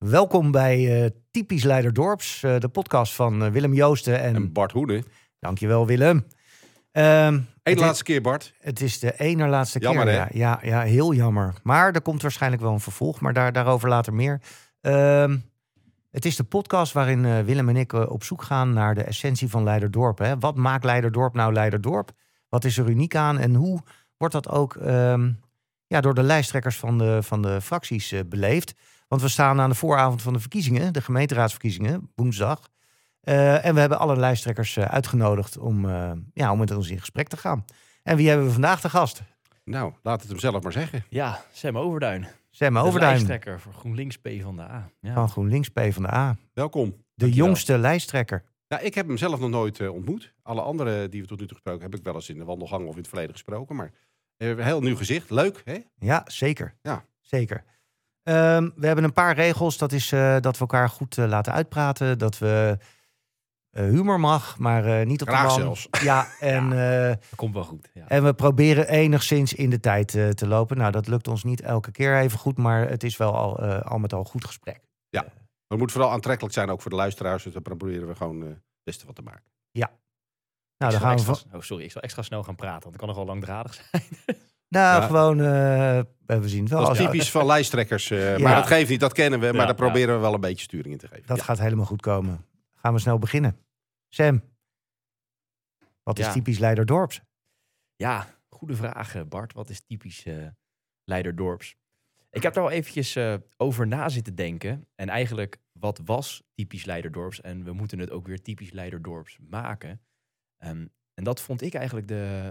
Welkom bij Typisch Leiderdorps, de podcast van Willem Joosten En Bart Hoede. Dankjewel, Willem. Eén laatste keer, Bart. Het is de ene laatste Jammer, keer. hè? Ja, heel jammer. Maar er komt waarschijnlijk wel een vervolg, maar daarover later meer. Het is de podcast waarin Willem en ik op zoek gaan naar de essentie van Leiderdorp. Hè? Wat maakt Leiderdorp nou Leiderdorp? Wat is er uniek aan? En hoe wordt dat ook door de lijsttrekkers van de fracties beleefd? Want we staan aan de vooravond van de verkiezingen, de gemeenteraadsverkiezingen, woensdag. En we hebben alle lijsttrekkers uitgenodigd om met ons in gesprek te gaan. En wie hebben we vandaag te gast? Nou, laat het hem zelf maar zeggen. Ja, Sam Overduin. Sam De Overduin lijsttrekker voor GroenLinks PvdA. Ja. van GroenLinks PvdA. Welkom. De Dankjewel. jongste lijsttrekker. Nou, ik heb hem zelf nog nooit ontmoet. Alle anderen die we tot nu toe gesproken heb ik wel eens in de wandelgang of in het verleden gesproken. Maar een heel nieuw gezicht. Leuk, hè? Ja, zeker. Ja. Zeker. We hebben een paar regels. Dat is dat we elkaar goed laten uitpraten. Dat we humor mag, maar niet op de Graag man. zelfs. Ja, en, Dat komt wel goed. Ja. en we proberen enigszins in de tijd te lopen. Nou, dat lukt ons niet elke keer even goed, maar het is wel al met al goed gesprek. Ja. Het moet vooral aantrekkelijk zijn, ook voor de luisteraars. Dus daar proberen we gewoon het beste van te maken. Nou, dan gaan we Ik zal extra snel gaan praten, want het kan nogal langdradig zijn. gewoon. We zien het wel. Dat is Als- typisch van lijsttrekkers. Maar dat geeft niet, dat kennen we. Maar Ja, daar proberen we wel een beetje sturing in te geven. Dat Ja. gaat helemaal goed komen. Gaan we snel beginnen. Sam, wat is Ja. typisch Leiderdorps? Ja, goede vraag, Bart. Wat is typisch Leiderdorps? Ik heb daar al eventjes over na zitten denken. En eigenlijk, wat was typisch Leiderdorps? En we moeten het ook weer typisch Leiderdorps maken. En dat vond ik eigenlijk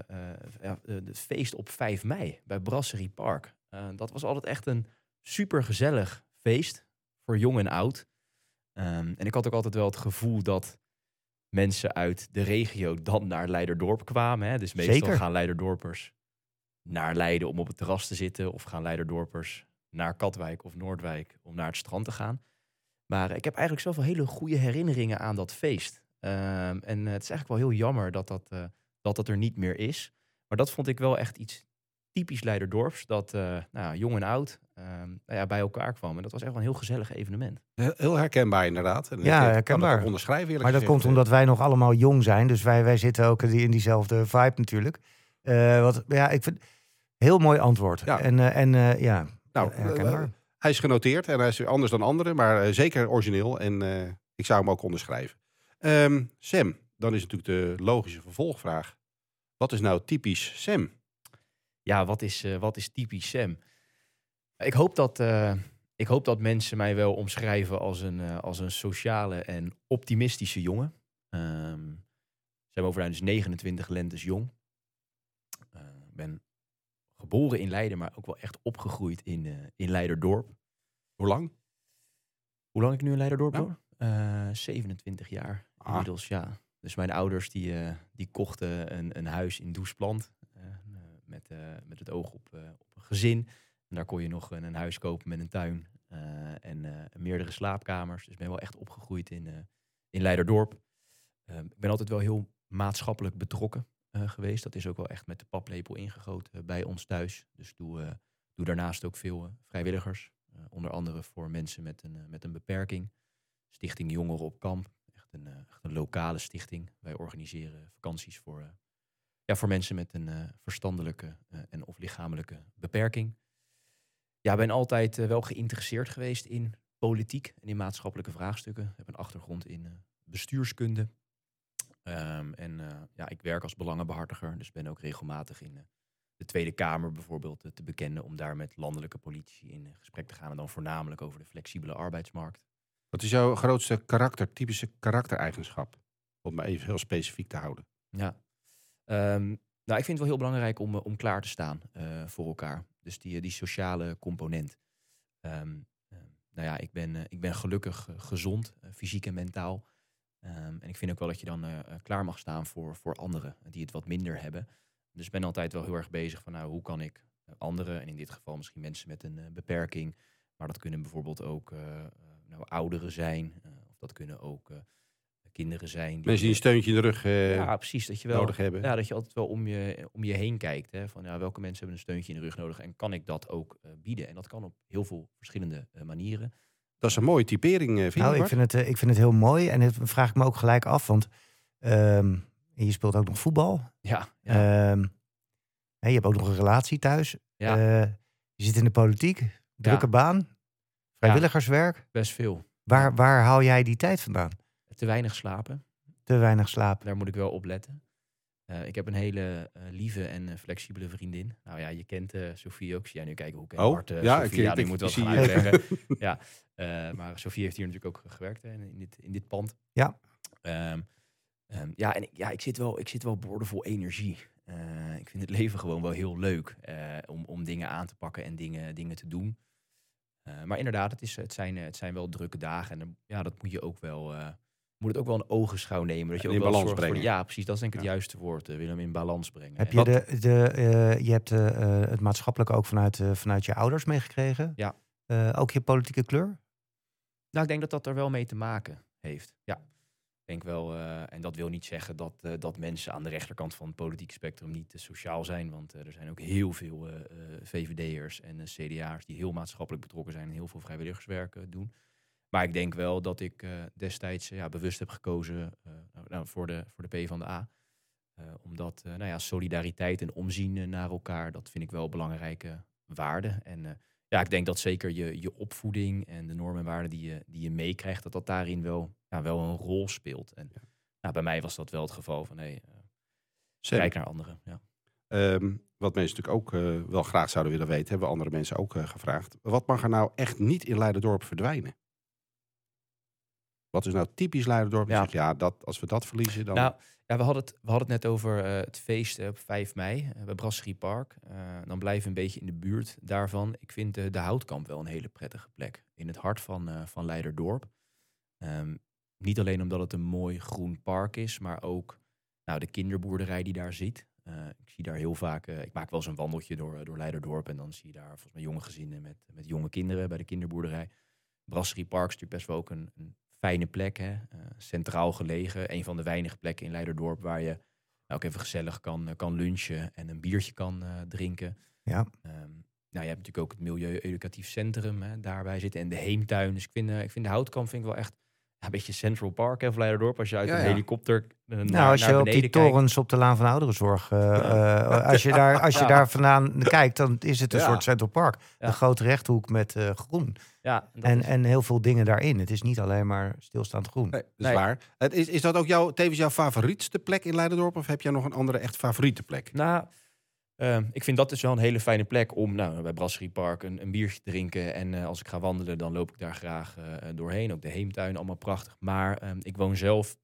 het feest op 5 mei bij Brasserie Park. Dat was altijd echt een supergezellig feest voor jong en oud. En ik had ook altijd wel het gevoel dat mensen uit de regio dan naar Leiderdorp kwamen. Hè? Dus meestal Zeker. gaan Leiderdorpers naar Leiden om op het terras te zitten. Of gaan Leiderdorpers naar Katwijk of Noordwijk om naar het strand te gaan. Maar ik heb eigenlijk zelf wel hele goede herinneringen aan dat feest. En het is eigenlijk wel heel jammer dat er niet meer is. Maar dat vond ik wel echt iets typisch Leiderdorps. Dat jong en oud bij elkaar kwam. En dat was echt wel een heel gezellig evenement. Heel herkenbaar inderdaad. En Ja, ik kan herkenbaar. het ook onderschrijven eerlijk Maar dat gezegd. komt omdat wij nog allemaal jong zijn. Dus wij zitten ook in diezelfde vibe natuurlijk. Ik vind heel mooi antwoord. Ja. Herkenbaar. Hij is genoteerd en hij is anders dan anderen, maar zeker origineel. En ik zou hem ook onderschrijven. Sam, dan is natuurlijk de logische vervolgvraag. Wat is nou typisch Sam? Ja, wat is typisch Sam? Ik hoop dat mensen mij wel omschrijven als een sociale en optimistische jongen. Sam Overduin is 29 lentes jong. Ik ben geboren in Leiden, maar ook wel echt opgegroeid in Leiderdorp. Hoe lang? Hoe lang ik nu in Leiderdorp Nou? hoor? 27 jaar inmiddels, ja. Dus mijn ouders die kochten een huis in Doesplant. Met het oog op een gezin. En daar kon je nog een huis kopen met een tuin en meerdere slaapkamers. Dus ik ben wel echt opgegroeid in Leiderdorp. Ik ben altijd wel heel maatschappelijk betrokken geweest. Dat is ook wel echt met de paplepel ingegoten bij ons thuis. Dus doe daarnaast ook veel vrijwilligers. Onder andere voor mensen met een beperking. Stichting Jongeren op Kamp. Echt een lokale stichting. Wij organiseren vakanties voor mensen met een verstandelijke en of lichamelijke beperking. Ja, ben altijd wel geïnteresseerd geweest in politiek en in maatschappelijke vraagstukken. Ik heb een achtergrond in bestuurskunde. Ik werk als belangenbehartiger. Dus ben ook regelmatig in de Tweede Kamer bijvoorbeeld te bekennen om daar met landelijke politici in gesprek te gaan. En dan voornamelijk over de flexibele arbeidsmarkt. Wat is jouw grootste typische karaktereigenschap? Om me even heel specifiek te houden. Ja. Ik vind het wel heel belangrijk om klaar te staan voor elkaar. Dus die sociale component. Ik ben gelukkig gezond, fysiek en mentaal. En ik vind ook wel dat je dan klaar mag staan voor anderen die het wat minder hebben. Dus ik ben altijd wel heel erg bezig van hoe kan ik anderen, en in dit geval misschien mensen met een beperking, maar dat kunnen bijvoorbeeld ook ouderen zijn. Of dat kunnen ook kinderen zijn. Mensen die een steuntje in de rug ja, precies. Dat je wel nodig hebben. Ja, dat je altijd wel om je heen kijkt. Hè, van welke mensen hebben een steuntje in de rug nodig en kan ik dat ook bieden? En dat kan op heel veel verschillende manieren. Dat is een mooie typering, vind je Nou, Bart? ik vind het heel mooi. En dat vraag ik me ook gelijk af. Want je speelt ook nog voetbal. Ja. Je hebt ook nog een relatie thuis. Ja. Je zit in de politiek. Drukke baan. Vrijwilligerswerk. Best veel. Waar haal jij die tijd vandaan? Te weinig slapen. Te weinig slaap. Daar moet ik wel op letten. Ik heb een hele lieve en flexibele vriendin. Nou ja, je kent Sofie ook. Zie jij nu kijken hoe ik Bart, Sofie, die moet wel gaan uitleggen. Ja, maar Sofie heeft hier natuurlijk ook gewerkt in dit pand. Ja. Ik zit wel boordevol energie. Ik vind het leven gewoon wel heel leuk om dingen aan te pakken en dingen te doen. Maar inderdaad, het zijn wel drukke dagen. En dat moet je ook wel... moet het ook wel een ogenschouw nemen. Dat je ook in wel balans brengen. Ja, precies. Dat is denk ik het juiste woord. Willem, in balans brengen. Heb je hebt het maatschappelijke ook vanuit je ouders meegekregen? Ja. Ook je politieke kleur? Nou, ik denk dat er wel mee te maken heeft. Ja. Ik denk wel, en dat wil niet zeggen dat mensen aan de rechterkant van het politieke spectrum niet sociaal zijn. Want er zijn ook heel veel VVD'ers en CDA'ers die heel maatschappelijk betrokken zijn en heel veel vrijwilligerswerk doen. Maar ik denk wel dat ik destijds bewust heb gekozen voor de PvdA. Omdat solidariteit en omzien naar elkaar, dat vind ik wel belangrijke waarden. En ik denk dat zeker je opvoeding en de normen en waarden die je meekrijgt, dat daarin wel een rol speelt. En bij mij was dat wel het geval van kijk naar anderen. Ja. Wat mensen natuurlijk ook wel graag zouden willen weten, hebben andere mensen ook gevraagd. Wat mag er nou echt niet in Leiderdorp verdwijnen? Wat is nou typisch Leiderdorp? Als we dat verliezen, dan... Nou, we hadden het net over het feest op 5 mei bij Brasserie Park. Dan blijven we een beetje in de buurt daarvan. Ik vind de Houtkamp wel een hele prettige plek. In het hart van Leiderdorp. Niet alleen omdat het een mooi groen park is, maar ook de kinderboerderij die daar zit. Ik zie daar heel vaak... ik maak wel eens een wandeltje door Leiderdorp en dan zie je daar volgens mij jonge gezinnen met jonge kinderen bij de kinderboerderij. Brasserie Park is natuurlijk best wel ook een fijne plek, hè? Centraal gelegen. Een van de weinige plekken in Leiderdorp waar je ook even gezellig kan lunchen en een biertje kan drinken. Ja. Je hebt natuurlijk ook het Milieu-Educatief Centrum daarbij zitten en de Heemtuin. Dus ik vind de Houtkamp wel echt een beetje Central Park of Leiderdorp. Als je uit een helikopter als je op die torens op de Laan van Ouderenzorg... als je daar vandaan kijkt, dan is het een soort Central Park. Ja. Een grote rechthoek met groen. Ja, en heel veel dingen daarin. Het is niet alleen maar stilstaand groen. Nee, dat is waar. Is dat ook tevens jouw favorietste plek in Leiderdorp? Of heb jij nog een andere echt favoriete plek? Nou, ik vind dat dus wel een hele fijne plek om bij Brasserie Park een biertje te drinken. En als ik ga wandelen, dan loop ik daar graag doorheen. Ook de Heemtuin, allemaal prachtig. Maar ik woon zelf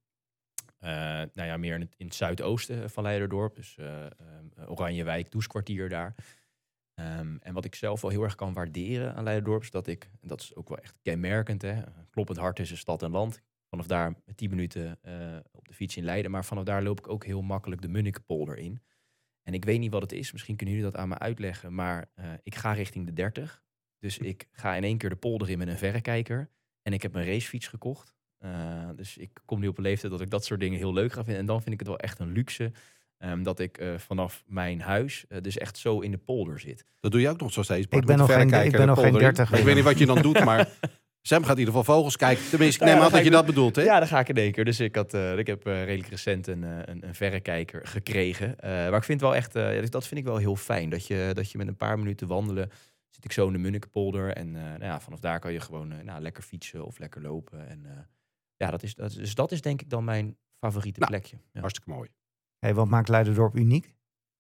meer in het zuidoosten van Leiderdorp. Dus Oranjewijk, Doeskwartier daar. En wat ik zelf wel heel erg kan waarderen aan Leiderdorp is en dat is ook wel echt kenmerkend, hè? Kloppend hart tussen stad en land. Vanaf daar 10 minuten op de fiets in Leiden. Maar vanaf daar loop ik ook heel makkelijk de Munnikenpolder in. En ik weet niet wat het is. Misschien kunnen jullie dat aan me uitleggen. Maar ik ga richting de 30. Dus ik ga in één keer de polder in met een verrekijker. En ik heb een racefiets gekocht. Dus ik kom nu op een leeftijd dat ik dat soort dingen heel leuk ga vinden. En dan vind ik het wel echt een luxe. Dat ik vanaf mijn huis dus echt zo in de polder zit. Dat doe je ook nog zo steeds. Ik ben nog geen 30. Ik weet niet wat je dan doet, maar Sam gaat in ieder geval vogels kijken. Tenminste, ik neem aan dat je dat bedoelt, hè? Ja, dat ga ik in één keer. Dus ik heb redelijk recent een verrekijker gekregen. Maar ik vind wel echt, dat vind ik wel heel fijn. Dat je met een paar minuten wandelen, zit ik zo in de Munnikenpolder. En vanaf daar kan je gewoon lekker fietsen of lekker lopen. En dat is denk ik dan mijn favoriete plekje. Ja. Hartstikke mooi. Hey, wat maakt Leiderdorp uniek?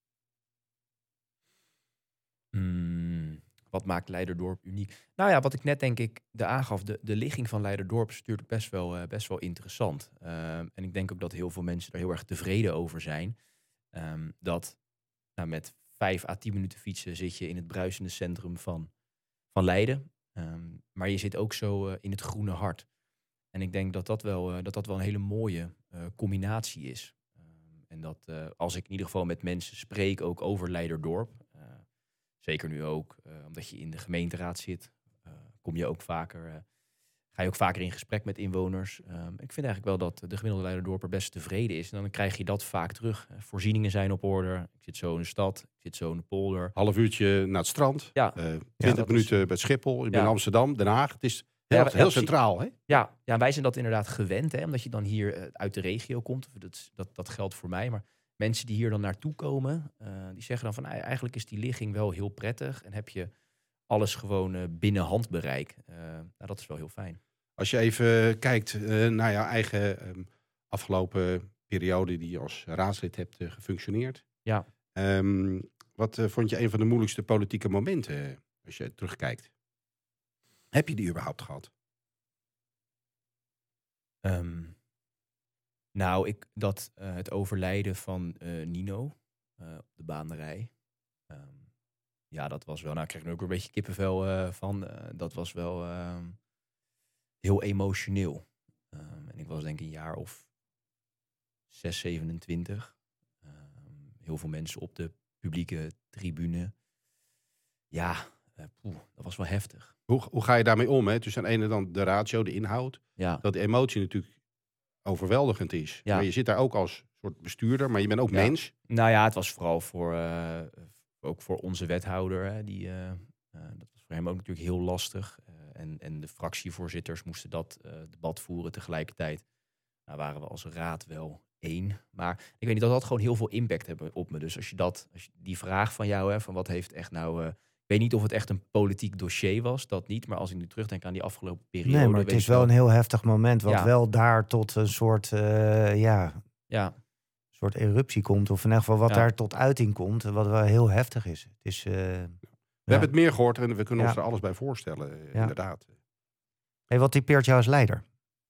Wat maakt Leiderdorp uniek? Nou ja, wat ik net denk ik aangaf, de ligging van Leiderdorp is natuurlijk best wel interessant. En ik denk ook dat heel veel mensen er heel erg tevreden over zijn. Dat met 5 à 10 minuten fietsen zit je in het bruisende centrum van Leiden. Maar je zit ook zo in het groene hart. En ik denk dat wel een hele mooie combinatie is. En dat als ik in ieder geval met mensen spreek, ook over Leiderdorp. Zeker nu ook, omdat je in de gemeenteraad zit, ga je ook vaker in gesprek met inwoners. Ik vind eigenlijk wel dat de gemiddelde Leiderdorper best tevreden is. En dan krijg je dat vaak terug. Voorzieningen zijn op orde. Ik zit zo in de stad, ik zit zo in de polder. Half uurtje naar het strand. Ja. 20 minuten bij Schiphol. Ik ben in Amsterdam, Den Haag. Het is Heel centraal, hè? Ja, wij zijn dat inderdaad gewend, hè, omdat je dan hier uit de regio komt. Dat geldt voor mij, maar mensen die hier dan naartoe komen, die zeggen dan van eigenlijk is die ligging wel heel prettig en heb je alles gewoon binnen handbereik. Dat is wel heel fijn. Als je even kijkt naar jouw eigen afgelopen periode die je als raadslid hebt gefunctioneerd. Ja. Wat vond je een van de moeilijkste politieke momenten als je terugkijkt? Heb je die überhaupt gehad? Het overlijden van Nino op de baanderij. Dat was wel, ik krijg er ook weer een beetje kippenvel van. Dat was wel heel emotioneel. En ik was denk ik een jaar of 6, 27. Heel veel mensen op de publieke tribune. Dat was wel heftig. Hoe ga je daarmee om? Hè? Tussen aan de ene dan de ratio, de inhoud. Ja. Dat de emotie natuurlijk overweldigend is. Ja. Maar je zit daar ook als soort bestuurder, maar je bent ook mens. Nou ja, het was vooral ook voor onze wethouder. Hè, dat was voor hem ook natuurlijk heel lastig. En de fractievoorzitters moesten dat debat voeren tegelijkertijd. Nou waren we als raad wel één. Maar ik weet niet, dat had gewoon heel veel impact hebben op me. Dus als je die vraag van jou, hè, van wat heeft echt nou... ik weet niet of het echt een politiek dossier was, dat niet. Maar als ik nu terugdenk aan die afgelopen periode... Nee, maar het is wel een heel heftig moment, wat wel daar tot een soort, soort eruptie komt. Of in ieder geval wat daar tot uiting komt, wat wel heel heftig is. Het is we hebben het meer gehoord en we kunnen ons er alles bij voorstellen, inderdaad. Hey, wat typeert jou als leider?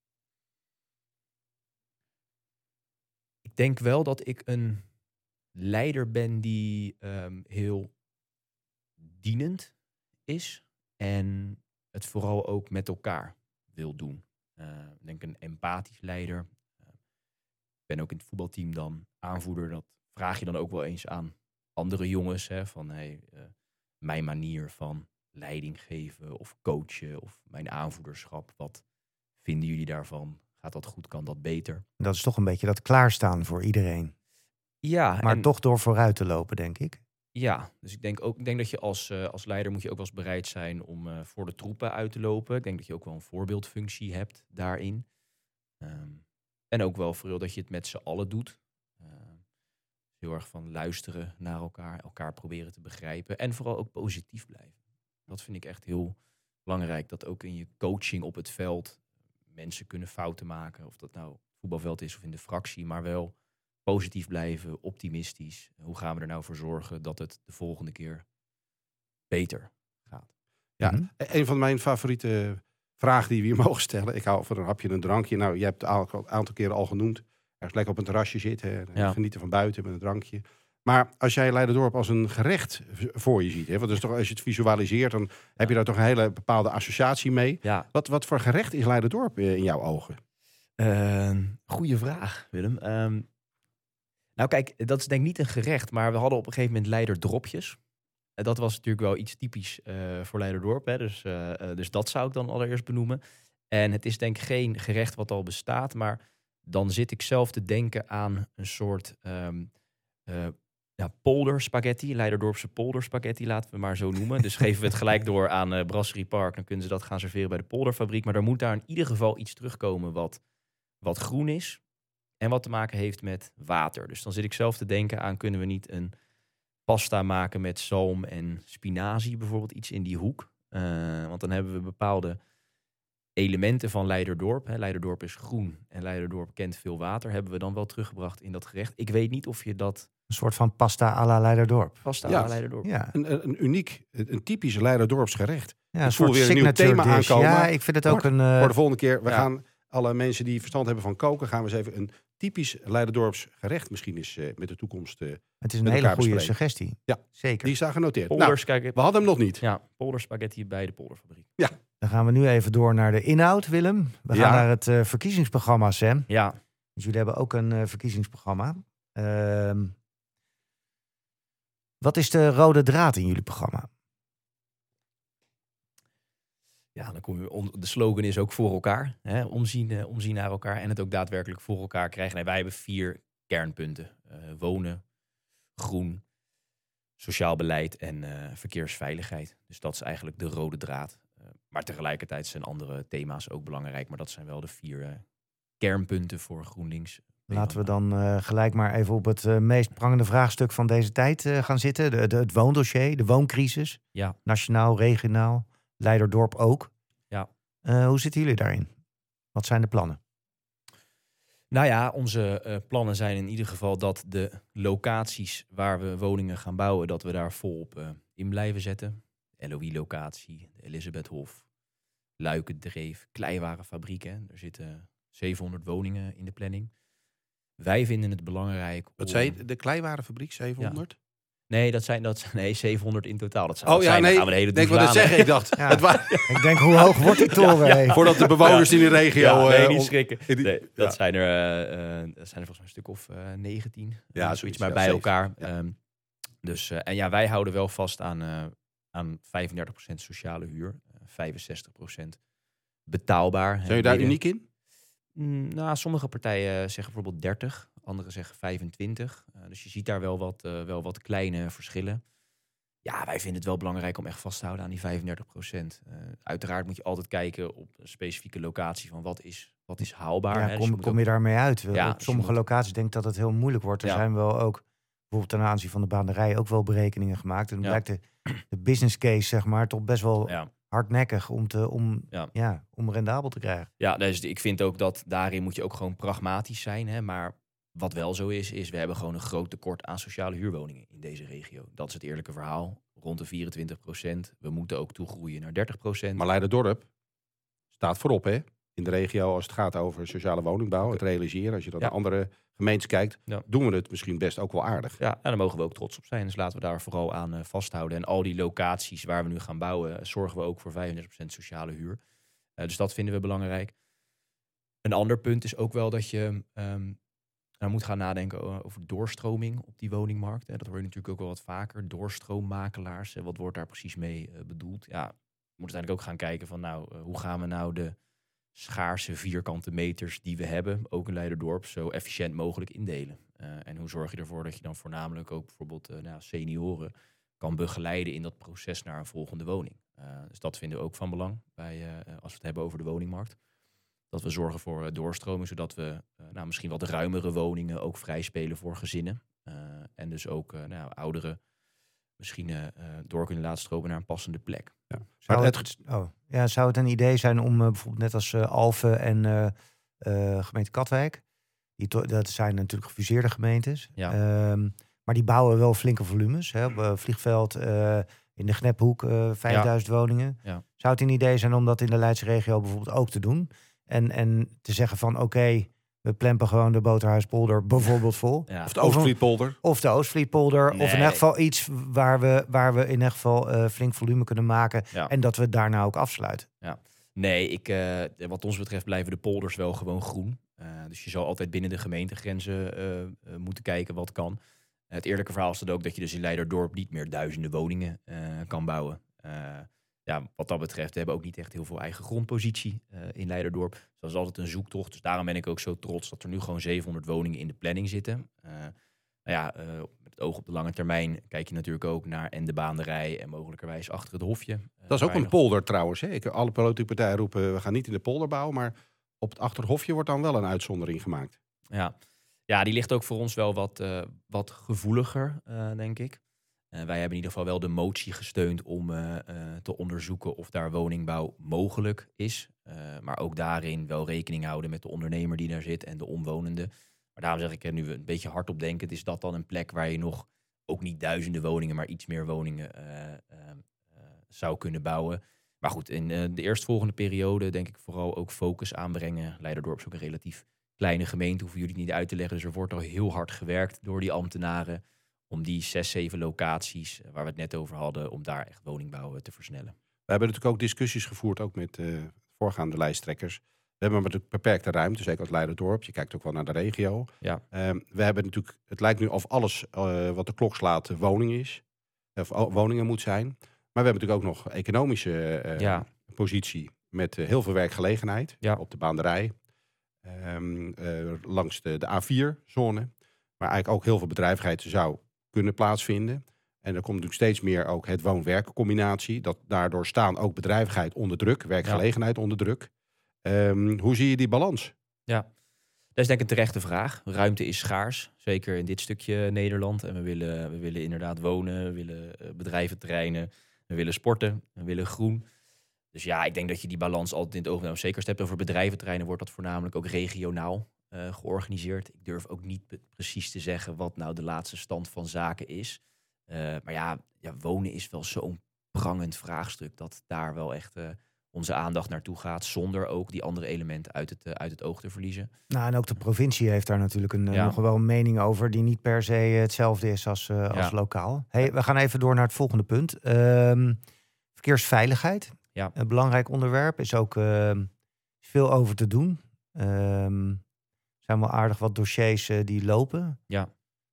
Ik denk wel dat ik een leider ben die heel dienend is en het vooral ook met elkaar wil doen. Ik denk een empathisch leider. Ik ben ook in het voetbalteam dan aanvoerder. Dat vraag je dan ook wel eens aan andere jongens. Hè, van mijn manier van leiding geven of coachen of mijn aanvoederschap. Wat vinden jullie daarvan? Gaat dat goed? Kan dat beter? Dat is toch een beetje dat klaarstaan voor iedereen. Ja. Maar toch door vooruit te lopen, denk ik. Ja, dus ik denk dat je als leider moet je ook wel eens bereid zijn om voor de troepen uit te lopen. Ik denk dat je ook wel een voorbeeldfunctie hebt daarin. En ook wel vooral dat je het met z'n allen doet. Heel erg van luisteren naar elkaar proberen te begrijpen. En vooral ook positief blijven. Dat vind ik echt heel belangrijk. Dat ook in je coaching op het veld mensen kunnen fouten maken. Of dat nou voetbalveld is of in de fractie, maar wel positief blijven, optimistisch. Hoe gaan we er nou voor zorgen dat het de volgende keer beter gaat? Ja, een van mijn favoriete vragen die we hier mogen stellen. Ik hou van een hapje en een drankje. Nou, je hebt het een aantal keren al genoemd. Ergens lekker op een terrasje zitten. Genieten van buiten met een drankje. Maar als jij Leiderdorp als een gerecht voor je ziet. Hè, want dus toch, als je het visualiseert, dan heb je daar toch een hele bepaalde associatie mee. Ja. Wat voor gerecht is Leiderdorp in jouw ogen? Goeie vraag, Willem. Nou kijk, dat is denk ik niet een gerecht, maar we hadden op een gegeven moment Leiderdropjes. Dat was natuurlijk wel iets typisch voor Leiderdorp. Hè? Dus dat zou ik dan allereerst benoemen. En het is denk ik geen gerecht wat al bestaat, maar dan zit ik zelf te denken aan een soort polderspaghetti, Leiderdorpse polderspaghetti, laten we maar zo noemen. Dus geven we het gelijk door aan Brasserie Park, dan kunnen ze dat gaan serveren bij de polderfabriek. Maar er moet daar in ieder geval iets terugkomen wat groen is en wat te maken heeft met water. Dus dan zit ik zelf te denken aan, kunnen we niet een pasta maken met zalm en spinazie, bijvoorbeeld iets in die hoek. Want dan hebben we bepaalde elementen van Leiderdorp. Hè. Leiderdorp is groen en Leiderdorp kent veel water. Hebben we dan wel teruggebracht in dat gerecht. Ik weet niet of je dat... Een soort van pasta à la Leiderdorp. Pasta à la Leiderdorp. Ja. Een uniek, een typisch Leiderdorps gerecht. Ja, ik voel weer een nieuw thema aankomen. Ja, ik vind het ook een... Voor de volgende keer, we gaan alle mensen die verstand hebben van koken, gaan we eens even een typisch Leiderdorps gerecht misschien eens met de toekomst het is een hele goede suggestie. Ja, zeker. Die is daar genoteerd. Polders, we hadden hem nog niet. Ja, polderspaghetti bij de polderfabriek. Ja. Dan gaan we nu even door naar de inhoud, Willem. We gaan naar het verkiezingsprogramma, Sam. Ja. Dus jullie hebben ook een verkiezingsprogramma. Wat is de rode draad in jullie programma? Ja, dan kom je de slogan is ook voor elkaar. Hè? Omzien naar elkaar en het ook daadwerkelijk voor elkaar krijgen. Nee, wij hebben 4 kernpunten. Wonen, groen, sociaal beleid en verkeersveiligheid. Dus dat is eigenlijk de rode draad. Maar tegelijkertijd zijn andere thema's ook belangrijk. Maar dat zijn wel de 4 kernpunten voor GroenLinks. Laten we dan gelijk maar even op het meest prangende vraagstuk van deze tijd gaan zitten. Het woondossier, de wooncrisis. Ja. Nationaal, regionaal, Leiderdorp ook. Ja. Hoe zitten jullie daarin? Wat zijn de plannen? Nou ja, onze plannen zijn in ieder geval dat de locaties waar we woningen gaan bouwen, dat we daar volop in blijven zetten. LOI-locatie, de Elisabethhof, Luikendreef, Kleiwarenfabrieken. Er zitten 700 woningen in de planning. Wij vinden het belangrijk. Wat zei je? De Kleiwarenfabriek, 700? Ja. Nee, dat zijn 700 in totaal. Dat zou Dan gaan we de hele ik wilde zeggen, ik dacht... Ja. Ik denk, hoe hoog wordt die toren? Voordat de bewoners in de regio... niet schrikken. Dat zijn er volgens mij een stuk of 19. Ja, zoiets maar bij elkaar. Ja. En wij houden wel vast aan 35% sociale huur. 65% betaalbaar. Zijn je daar uniek in? Nou, sommige partijen zeggen bijvoorbeeld 30, anderen zeggen 25. Dus je ziet daar wel wat kleine verschillen. Ja, wij vinden het wel belangrijk om echt vast te houden aan die 35%. Uiteraard moet je altijd kijken op een specifieke locatie van wat is haalbaar. Ja, hè? Dus kom je daarmee uit? Ja, op sommige locaties denk ik dat het heel moeilijk wordt. Er zijn wel ook, bijvoorbeeld ten aanzien van de baanderij, ook wel berekeningen gemaakt. En dan blijkt de business case, zeg maar, toch best wel... hardnekkig om rendabel te krijgen. Ja, dus ik vind ook dat daarin moet je ook gewoon pragmatisch zijn. Hè? Maar wat wel zo is we hebben gewoon een groot tekort aan sociale huurwoningen in deze regio. Dat is het eerlijke verhaal. Rond de 24%. We moeten ook toegroeien naar 30%. Maar Leiderdorp staat voorop, hè? In de regio als het gaat over sociale woningbouw. Het realiseren, als je dat naar andere gemeentes kijkt, doen we het misschien best ook wel aardig. Ja, en daar mogen we ook trots op zijn. Dus laten we daar vooral aan vasthouden. En al die locaties waar we nu gaan bouwen, zorgen we ook voor 35% sociale huur. Dus dat vinden we belangrijk. Een ander punt is ook wel dat je moet gaan nadenken over doorstroming op die woningmarkt. Dat hoor je natuurlijk ook wel wat vaker. Doorstroommmakelaars, wat wordt daar precies mee bedoeld? Ja, we moeten uiteindelijk ook gaan kijken van hoe gaan we nou de schaarse vierkante meters die we hebben, ook in Leiderdorp, zo efficiënt mogelijk indelen. En hoe zorg je ervoor dat je dan voornamelijk ook bijvoorbeeld senioren kan begeleiden in dat proces naar een volgende woning. Dus dat vinden we ook van belang als we het hebben over de woningmarkt. Dat we zorgen voor doorstroming, zodat we misschien wat ruimere woningen ook vrijspelen voor gezinnen. En dus ook ouderen misschien door kunnen laten stromen naar een passende plek. Ja. Zou het een idee zijn om bijvoorbeeld net als Alphen en gemeente Katwijk, dat zijn natuurlijk gefuseerde gemeentes, maar die bouwen wel flinke volumes. Hè? Vliegveld, in de Gnephoek, 5000 woningen. Ja. Zou het een idee zijn om dat in de Leidse regio bijvoorbeeld ook te doen? En te zeggen van oké, we plempen gewoon de Boterhuispolder bijvoorbeeld vol. Ja. Of de Oostvlietpolder. Of de Oostvlietpolder. Nee. Of in elk geval iets waar we in elk geval flink volume kunnen maken. Ja. En dat we het daarna ook afsluiten. Ja. Nee, wat ons betreft blijven de polders wel gewoon groen. Dus je zal altijd binnen de gemeentegrenzen moeten kijken wat kan. Het eerlijke verhaal is dat ook dat je dus in Leiderdorp niet meer duizenden woningen kan bouwen. Wat dat betreft hebben we ook niet echt heel veel eigen grondpositie in Leiderdorp. Dus dat is altijd een zoektocht. Dus daarom ben ik ook zo trots dat er nu gewoon 700 woningen in de planning zitten. Met het oog op de lange termijn kijk je natuurlijk ook naar en de baanderij en mogelijkerwijs achter het hofje. Dat is ook een polder trouwens. Hè? Alle politieke partijen roepen, we gaan niet in de polder bouwen. Maar op het achterhofje wordt dan wel een uitzondering gemaakt. Ja, die ligt ook voor ons wel wat gevoeliger, denk ik. Wij hebben in ieder geval wel de motie gesteund om te onderzoeken of daar woningbouw mogelijk is. Maar ook daarin wel rekening houden met de ondernemer die daar zit en de omwonenden. Maar daarom zeg ik, nu we een beetje hardop denken, is dat dan een plek waar je nog ook niet duizenden woningen, maar iets meer woningen zou kunnen bouwen. Maar goed, in de eerstvolgende periode denk ik vooral ook focus aanbrengen. Leiderdorp is ook een relatief kleine gemeente, hoeven jullie niet uit te leggen. Dus er wordt al heel hard gewerkt door die ambtenaren om die 6-7 locaties waar we het net over hadden, om daar echt woningbouw te versnellen. We hebben natuurlijk ook discussies gevoerd, ook met voorgaande lijsttrekkers. We hebben natuurlijk beperkte ruimte, zeker als Leiderdorp. Je kijkt ook wel naar de regio. Ja. We hebben natuurlijk, het lijkt nu of alles wat de klok slaat woning is. Of woningen moet zijn. Maar we hebben natuurlijk ook nog economische positie met heel veel werkgelegenheid op de baanderij. Langs de A4-zone. Waar eigenlijk ook heel veel bedrijvigheid zou kunnen plaatsvinden. En er komt natuurlijk steeds meer ook het woon-werken-combinatie. Daardoor staan ook bedrijvigheid onder druk, werkgelegenheid onder druk. Hoe zie je die balans? Ja, dat is denk ik een terechte vraag. Ruimte is schaars, zeker in dit stukje Nederland. En we willen inderdaad wonen, we willen bedrijventerreinen, we willen sporten, we willen groen. Dus ja, ik denk dat je die balans altijd in het oog neemt. Zeker als je het hebt over bedrijventerreinen, wordt dat voornamelijk ook regionaal georganiseerd. Ik durf ook niet precies te zeggen wat nou de laatste stand van zaken is. Maar ja, wonen is wel zo'n prangend vraagstuk dat daar wel echt onze aandacht naartoe gaat, zonder ook die andere elementen uit het oog te verliezen. Nou, en ook de provincie heeft daar natuurlijk nog wel een mening over die niet per se hetzelfde is als lokaal. Hey, we gaan even door naar het volgende punt. Verkeersveiligheid. Ja. Een belangrijk onderwerp. Is ook veel over te doen. Zijn wel aardig wat dossiers die lopen. Ja.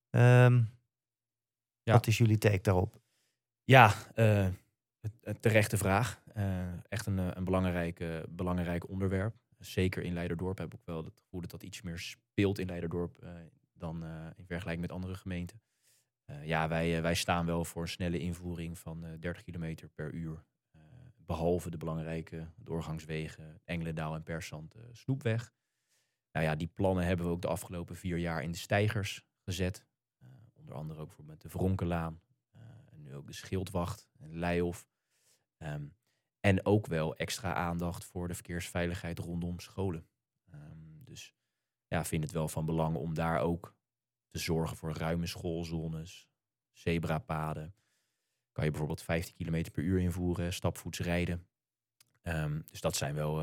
Wat is jullie take daarop? Ja, een terechte vraag. Echt een belangrijk onderwerp. Zeker in Leiderdorp heb ik wel het gevoel dat iets meer speelt in Leiderdorp dan in vergelijking met andere gemeenten. Wij staan wel voor een snelle invoering van 30 kilometer per uur. Behalve de belangrijke doorgangswegen Engelendaal en Perszand Snoepweg. Nou ja, die plannen hebben we ook de afgelopen 4 jaar in de steigers gezet. Onder andere ook bijvoorbeeld met de Vronkenlaan. En nu ook de Schildwacht en Leihof. En ook wel extra aandacht voor de verkeersveiligheid rondom scholen. Dus ja, vind het wel van belang om daar ook te zorgen voor ruime schoolzones, zebrapaden. Kan je bijvoorbeeld 15 kilometer per uur invoeren, stapvoets rijden. Dus dat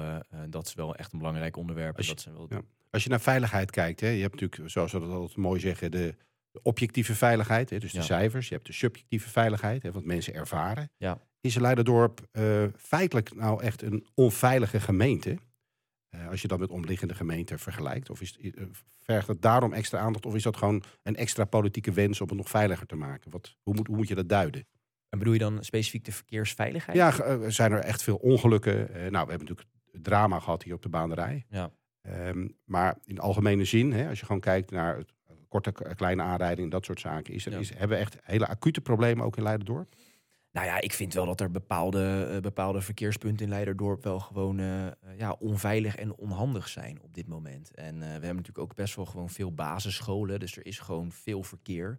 is wel echt een belangrijk onderwerp. Als je naar veiligheid kijkt, hè, je hebt natuurlijk, zoals we dat altijd mooi zeggen, de objectieve veiligheid, hè, dus de cijfers. Je hebt de subjectieve veiligheid, hè, wat mensen ervaren. Ja. Is Leiderdorp feitelijk nou echt een onveilige gemeente? Als je dat met omliggende gemeenten vergelijkt. Of vergt het daarom extra aandacht? Of is dat gewoon een extra politieke wens om het nog veiliger te maken? Hoe moet je dat duiden? En bedoel je dan specifiek de verkeersveiligheid? Ja, zijn er echt veel ongelukken? We hebben natuurlijk het drama gehad hier op de Baanerij. Ja. Maar in algemene zin, hè, als je gewoon kijkt naar korte, kleine aanrijdingen, dat soort zaken. Hebben we echt hele acute problemen ook in Leiderdorp? Nou ja, ik vind wel dat er bepaalde verkeerspunten in Leiderdorp wel gewoon onveilig en onhandig zijn op dit moment. En we hebben natuurlijk ook best wel gewoon veel basisscholen, dus er is gewoon veel verkeer.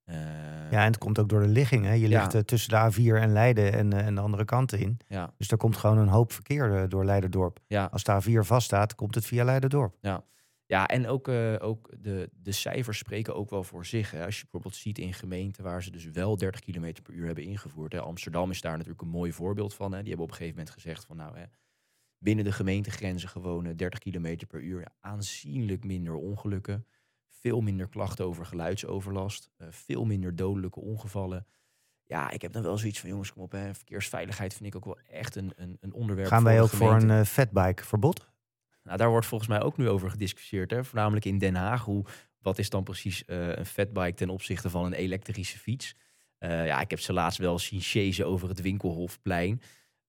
En het komt ook door de ligging. Hè? Je ligt tussen de A4 en Leiden en de andere kanten in. Ja. Dus er komt gewoon een hoop verkeer door Leiderdorp. Ja. Als de A4 vaststaat, komt het via Leiderdorp. Ja, en ook de cijfers spreken ook wel voor zich. Hè. Als je bijvoorbeeld ziet in gemeenten waar ze dus wel 30 kilometer per uur hebben ingevoerd. Hè. Amsterdam is daar natuurlijk een mooi voorbeeld van. Hè. Die hebben op een gegeven moment gezegd van binnen de gemeentegrenzen gewoon 30 kilometer per uur. Ja, aanzienlijk minder ongelukken. Veel minder klachten over geluidsoverlast. Veel minder dodelijke ongevallen. Ja, ik heb dan wel zoiets van, jongens, kom op. Hè. Verkeersveiligheid vind ik ook wel echt een onderwerp. Gaan wij ook voor een fatbike verbod? Nou, daar wordt volgens mij ook nu over gediscussieerd. Hè? Voornamelijk in Den Haag. Wat is dan precies een fatbike ten opzichte van een elektrische fiets? Ik heb ze laatst wel zien chasen over het Winkelhofplein.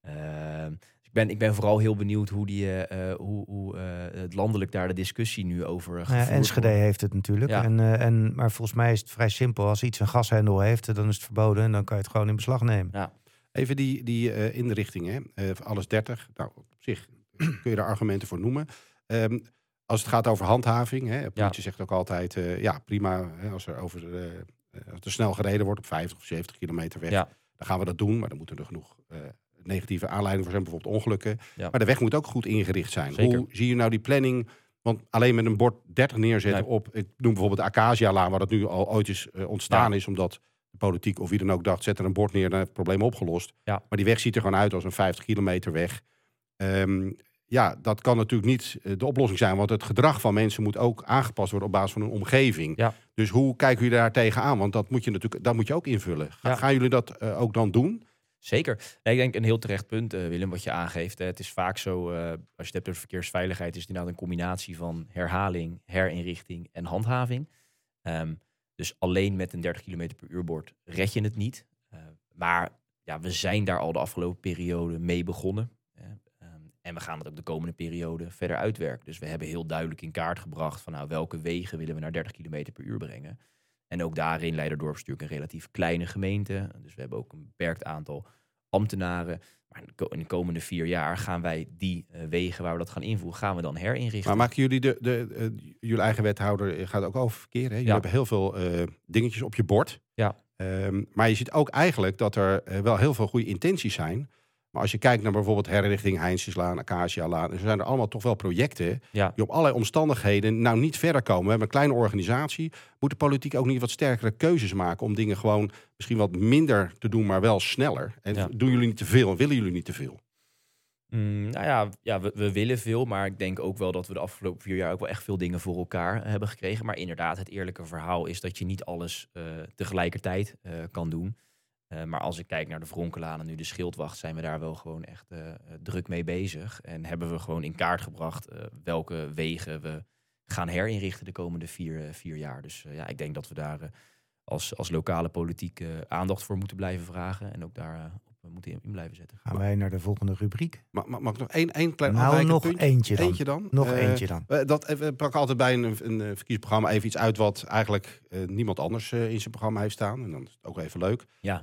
Ik ben vooral heel benieuwd hoe het landelijk daar de discussie nu over gevoerd wordt. Enschede heeft het natuurlijk. Ja. Maar volgens mij is het vrij simpel. Als iets een gashendel heeft, dan is het verboden. En dan kan je het gewoon in beslag nemen. Ja. Even die inrichtingen. Alles 30. Nou, op zich kun je daar argumenten voor noemen. Als het gaat over handhaving. De politie zegt ook altijd, prima. Als er snel gereden wordt op 50 of 70 kilometer weg. Ja. Dan gaan we dat doen. Maar dan moeten er genoeg negatieve aanleidingen voor zijn. Bijvoorbeeld ongelukken. Ja. Maar de weg moet ook goed ingericht zijn. Zeker. Hoe zie je nou die planning? Want alleen met een bord 30 neerzetten op... Ik noem bijvoorbeeld de Acacia-laan, waar dat nu al ooit is ontstaan is. Omdat de politiek of wie dan ook dacht, zet er een bord neer, dan heeft het probleem opgelost. Ja. Maar die weg ziet er gewoon uit als een 50 kilometer weg. Dat kan natuurlijk niet de oplossing zijn. Want het gedrag van mensen moet ook aangepast worden op basis van hun omgeving. Ja. Dus hoe kijken jullie daar tegenaan? Want dat moet je ook invullen. Gaan jullie dat ook dan doen? Zeker. Ik denk een heel terecht punt, Willem, wat je aangeeft. Het is vaak zo, als je het hebt over verkeersveiligheid, is het inderdaad een combinatie van herhaling, herinrichting en handhaving. Dus alleen met een 30 km per uur bord red je het niet. Maar we zijn daar al de afgelopen periode mee begonnen. En we gaan het ook de komende periode verder uitwerken. Dus we hebben heel duidelijk in kaart gebracht van welke wegen willen we naar 30 km per uur brengen. En ook daarin, Leiderdorp is natuurlijk een relatief kleine gemeente. Dus we hebben ook een beperkt aantal ambtenaren. Maar in de komende 4 jaar gaan wij die wegen waar we dat gaan invoeren, gaan we dan herinrichten. Maar maken jullie jullie eigen wethouder gaat ook over verkeer, hè? Jullie hebben heel veel dingetjes op je bord. Ja. Maar je ziet ook eigenlijk dat er wel heel veel goede intenties zijn. Maar als je kijkt naar bijvoorbeeld herinrichting Heinsjeslaan, Acacialaan, er zijn er allemaal toch wel projecten die op allerlei omstandigheden nou niet verder komen. We hebben een kleine organisatie. Moet de politiek ook niet wat sterkere keuzes maken om dingen gewoon misschien wat minder te doen, maar wel sneller? En doen jullie niet te veel en willen jullie niet te veel? We willen veel, maar ik denk ook wel dat we de afgelopen 4 jaar ook wel echt veel dingen voor elkaar hebben gekregen. Maar inderdaad, het eerlijke verhaal is dat je niet alles tegelijkertijd kan doen. Maar als ik kijk naar de Vronkelaan en nu de Schildwacht, zijn we daar wel gewoon echt druk mee bezig. En hebben we gewoon in kaart gebracht welke wegen we gaan herinrichten de komende 4 jaar. Dus ik denk dat we daar als lokale politiek aandacht voor moeten blijven vragen. En ook daar op moeten in blijven zetten. Gaan wij naar de volgende rubriek? Mag ik nog één klein nog puntje? Eentje dan. Nog eentje dan. We pakken altijd bij een verkiezingsprogramma even iets uit wat eigenlijk niemand anders in zijn programma heeft staan. En dan is het ook even leuk. Ja.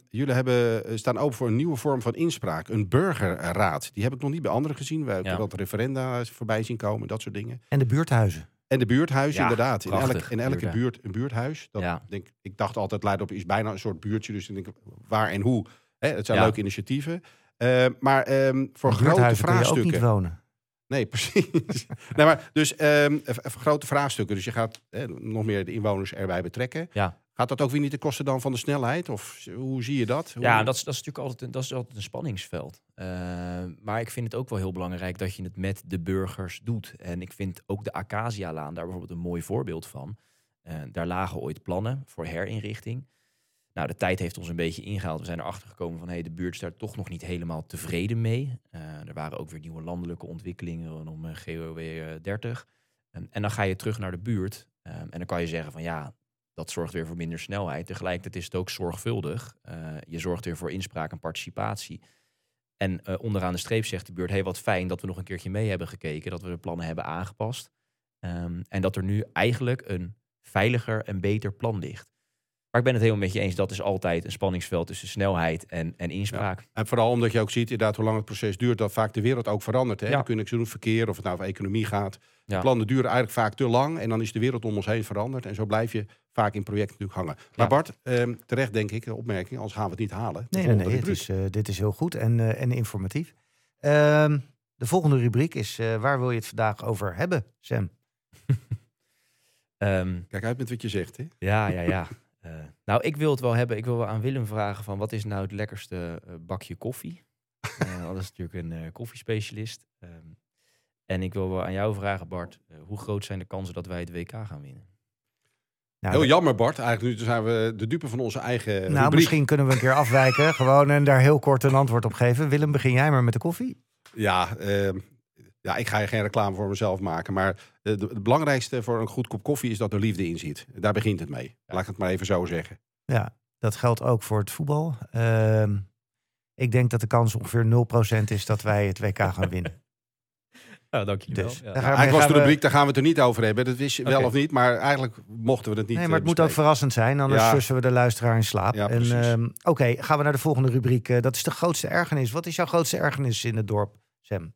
Jullie staan open voor een nieuwe vorm van inspraak. Een burgerraad. Die heb ik nog niet bij anderen gezien. We hebben wat referenda voorbij zien komen. Dat soort dingen. En de buurthuizen. En de buurthuizen, inderdaad. Prachtig, in elke buurt een buurthuis. Ik dacht altijd, Leiderdorp is bijna een soort buurtje. Dus ik denk, waar en hoe? Het zijn leuke initiatieven. Maar voor grote vraagstukken... kun je ook niet wonen. Nee, precies. Dus grote vraagstukken. Dus je gaat nog meer de inwoners erbij betrekken. Ja. Gaat dat ook weer niet ten koste dan van de snelheid? Of hoe zie je dat? Dat is natuurlijk altijd een spanningsveld. Maar ik vind het ook wel heel belangrijk dat je het met de burgers doet. En ik vind ook de Acacialaan daar bijvoorbeeld een mooi voorbeeld van. Daar lagen ooit plannen voor herinrichting. Nou, de tijd heeft ons een beetje ingehaald. We zijn erachter gekomen van de buurt is daar toch nog niet helemaal tevreden mee. Er waren ook weer nieuwe landelijke ontwikkelingen rondom GOW 30. En dan ga je terug naar de buurt. En dan kan je zeggen van dat zorgt weer voor minder snelheid. Tegelijkertijd is het ook zorgvuldig. Je zorgt weer voor inspraak en participatie. En onderaan de streep zegt de buurt, wat fijn dat we nog een keertje mee hebben gekeken. Dat we de plannen hebben aangepast. En dat er nu eigenlijk een veiliger en beter plan ligt. Maar ik ben het helemaal met je eens. Dat is altijd een spanningsveld tussen snelheid en inspraak. Ja. En vooral omdat je ook ziet inderdaad hoe lang het proces duurt. Dat vaak de wereld ook verandert. Hè? Dan kun je doen verkeer of het nou over economie gaat. De plannen duren eigenlijk vaak te lang. En dan is de wereld om ons heen veranderd. En zo blijf je vaak in projecten natuurlijk hangen. Maar Bart, terecht denk ik, de opmerking. Anders gaan we het niet halen. Nee. Dit is heel goed en informatief. De volgende rubriek is waar wil je het vandaag over hebben, Sam? Kijk uit met wat je zegt. Hè? Ja. Ik wil het wel hebben. Ik wil wel aan Willem vragen van wat is nou het lekkerste bakje koffie? Dat is natuurlijk een koffiespecialist. En ik wil wel aan jou vragen, Bart. Hoe groot zijn de kansen dat wij het WK gaan winnen? Heel jammer, Bart. Eigenlijk nu zijn we de dupe van onze eigen rubriek. Misschien kunnen we een keer afwijken. Gewoon en daar heel kort een antwoord op geven. Willem, begin jij maar met de koffie? Ja, ik ga je geen reclame voor mezelf maken. Maar het belangrijkste voor een goed kop koffie is dat er liefde in zit. Daar begint het mee. Laat ik het maar even zo zeggen. Ja, dat geldt ook voor het voetbal. Ik denk dat de kans ongeveer 0% is dat wij het WK gaan winnen. Dank je wel. Dus, eigenlijk was de rubriek, daar gaan we het er niet over hebben. Dat wist je wel of niet, maar eigenlijk mochten we het niet. Nee, maar het moet ook verrassend zijn, anders sussen we de luisteraar in slaap. Ja, Oké, gaan we naar de volgende rubriek. Dat is de grootste ergernis. Wat is jouw grootste ergernis in het dorp, Sam?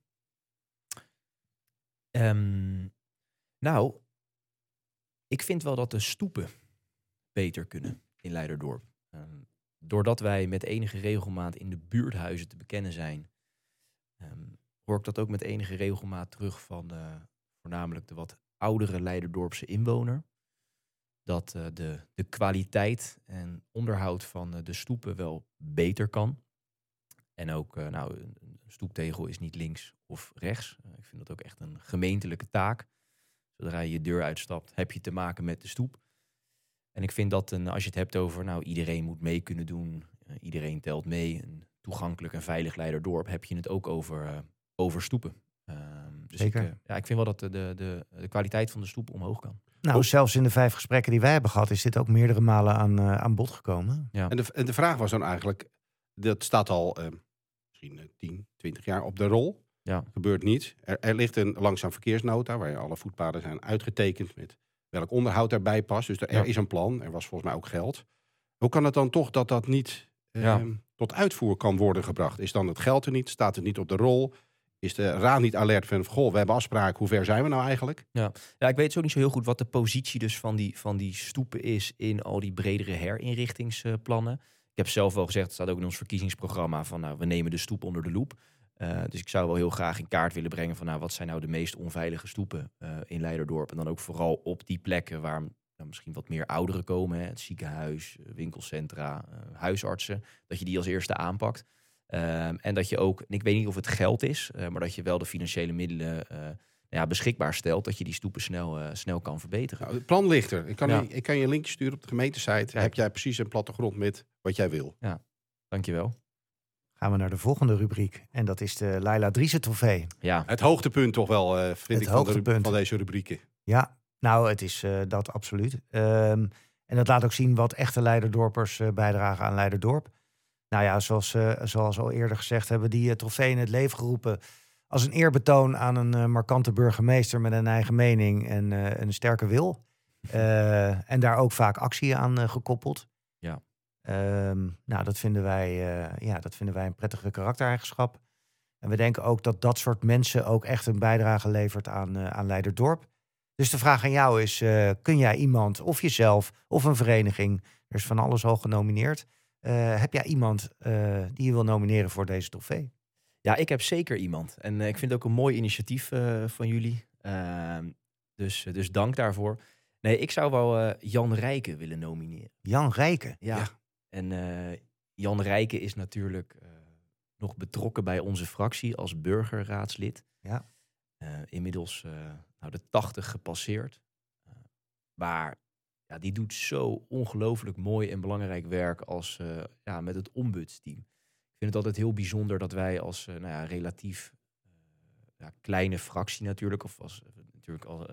Ik vind wel dat de stoepen beter kunnen in Leiderdorp. Doordat wij met enige regelmaat in de buurthuizen te bekennen zijn, hoor ik dat ook met enige regelmaat terug van voornamelijk de wat oudere Leiderdorpse inwoner. Dat de kwaliteit en onderhoud van de stoepen wel beter kan. En ook, een stoeptegel is niet links of rechts. Ik vind dat ook echt een gemeentelijke taak. Zodra je je deur uitstapt, heb je te maken met de stoep. En ik vind dat als je het hebt over, iedereen moet mee kunnen doen. Iedereen telt mee. Een toegankelijk en veilig Leiderdorp. Heb je het ook over stoepen. Dus zeker. Ik vind wel dat de kwaliteit van de stoep omhoog kan. Zelfs in de 5 gesprekken die wij hebben gehad, is dit ook meerdere malen aan bod gekomen. Ja. En de vraag was dan eigenlijk, dat staat al misschien 10, 20 jaar op de rol. Ja. Gebeurt niet. Er ligt een langzaam verkeersnota waar alle voetpaden zijn uitgetekend met welk onderhoud daarbij past. Dus er is een plan. Er was volgens mij ook geld. Hoe kan het dan toch dat niet tot uitvoer kan worden gebracht? Is dan het geld er niet? Staat het niet op de rol? Is de raad niet alert van, we hebben afspraken, hoe ver zijn we nou eigenlijk? Ja, ik weet zo niet zo heel goed wat de positie dus van die stoepen is in al die bredere herinrichtingsplannen. Ik heb zelf wel gezegd, het staat ook in ons verkiezingsprogramma, van we nemen de stoep onder de loep. Dus ik zou wel heel graag in kaart willen brengen van wat zijn nou de meest onveilige stoepen in Leiderdorp. En dan ook vooral op die plekken waar misschien wat meer ouderen komen. Hè, het ziekenhuis, winkelcentra, huisartsen. Dat je die als eerste aanpakt. En dat je ook, en ik weet niet of het geld is, maar dat je wel de financiële middelen beschikbaar stelt. Dat je die stoepen snel kan verbeteren. Nou, het plan ligt er. Ik kan je een linkje sturen op de gemeentesite. Heb jij precies een plattegrond met wat jij wil. Ja, dankjewel. Gaan we naar de volgende rubriek. En dat is de Laila Driessen trofee. Ja. Het hoogtepunt toch wel, vind ik, van deze rubrieken. Ja, nou, het is dat absoluut. En dat laat ook zien wat echte Leiderdorpers bijdragen aan Leiderdorp. Nou ja, zoals al eerder gezegd, hebben die trofee in het leven geroepen als een eerbetoon aan een markante burgemeester met een eigen mening en een sterke wil. En daar ook vaak actie aan gekoppeld. Ja. Nou, dat vinden wij een prettige karaktereigenschap. En we denken ook dat dat soort mensen ook echt een bijdrage levert aan Leiderdorp. Dus de vraag aan jou is, kun jij iemand of jezelf of een vereniging, er is van alles al genomineerd, heb jij iemand die je wil nomineren voor deze trofee? Ja, ik heb zeker iemand. En ik vind het ook een mooi initiatief van jullie. Dus dank daarvoor. Nee, ik zou wel Jan Rijken willen nomineren. Jan Rijken? Ja. En Jan Rijken is natuurlijk nog betrokken bij onze fractie als burgerraadslid. Ja. Inmiddels de 80 gepasseerd. Maar die doet zo ongelooflijk mooi en belangrijk werk als met het ombudsteam. Ik vind het altijd heel bijzonder dat wij als relatief kleine fractie natuurlijk, of als natuurlijk al,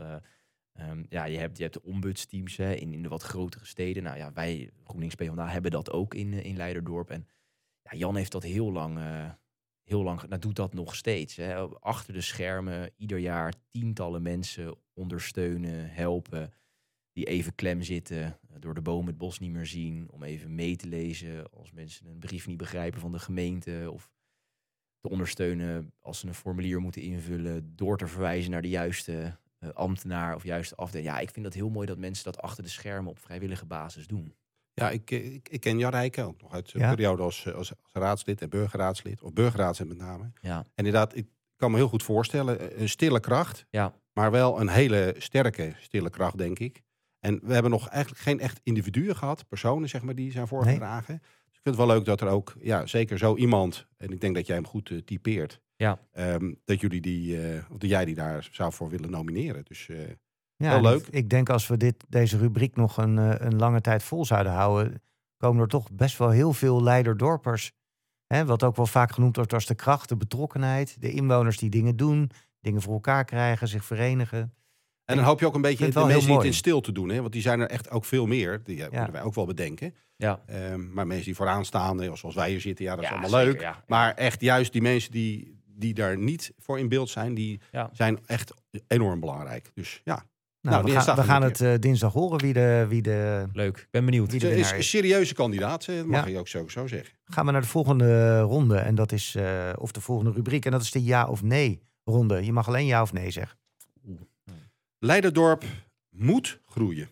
je hebt de ombudsteams in de wat grotere steden. Nou ja, wij GroenLinks PvdA hebben dat ook in Leiderdorp. En Jan heeft dat heel lang, doet dat nog steeds. Hè. Achter de schermen, ieder jaar tientallen mensen ondersteunen, helpen, die even klem zitten, door de boom het bos niet meer zien, om even mee te lezen als mensen een brief niet begrijpen van de gemeente, of te ondersteunen als ze een formulier moeten invullen, door te verwijzen naar de juiste ambtenaar of juiste afdeling. Ja, ik vind dat heel mooi dat mensen dat achter de schermen op vrijwillige basis doen. Ja, ik ken Jan Rijken ook nog uit zijn periode als raadslid en burgerraadslid, of burgerraadslid met name. Ja. En inderdaad, ik kan me heel goed voorstellen, een stille kracht, maar wel een hele sterke stille kracht, denk ik. En we hebben nog eigenlijk geen echt individuen gehad, personen zeg maar, die zijn voorgedragen. Nee. Dus ik vind het wel leuk dat er ook, zeker zo iemand, en ik denk dat jij hem goed typeert, dat jij die daar zou voor willen nomineren. Dus wel leuk. Ik denk als we deze rubriek nog een lange tijd vol zouden houden, komen er toch best wel heel veel Leiderdorpers. Hè, wat ook wel vaak genoemd wordt als de kracht, de betrokkenheid, de inwoners die dingen doen, dingen voor elkaar krijgen, zich verenigen. En dan hoop je ook een beetje de mensen niet in stilte doen. Hè? Want die zijn er echt ook veel meer. Die moeten wij ook wel bedenken. Ja. Maar mensen die vooraan staan, zoals wij hier zitten, dat is allemaal zeker, leuk. Ja. Maar echt juist die mensen die daar niet voor in beeld zijn, die zijn echt enorm belangrijk. Dus ja. Nou, we gaan het dinsdag horen wie de... Leuk, ik ben benieuwd. Het is een serieuze kandidaat, dat mag je ook zo zeggen. Gaan we naar de volgende ronde. En dat is, of de volgende rubriek. En dat is de ja of nee ronde. Je mag alleen ja of nee zeggen. Leiderdorp moet groeien.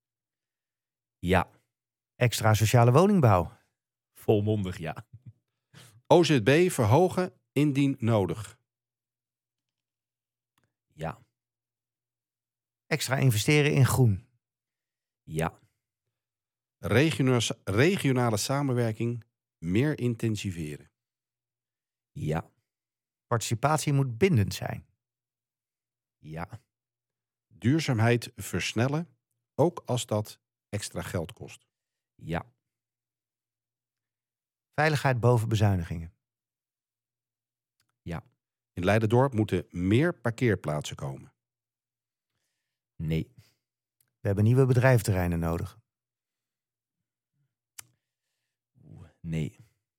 Ja. Extra sociale woningbouw. Volmondig ja. OZB verhogen indien nodig. Ja. Extra investeren in groen. Ja. Regionale samenwerking meer intensiveren. Ja. Participatie moet bindend zijn. Ja. Duurzaamheid versnellen, ook als dat extra geld kost. Ja. Veiligheid boven bezuinigingen. Ja. In Leiderdorp moeten meer parkeerplaatsen komen. Nee. We hebben nieuwe bedrijventerreinen nodig. Nee.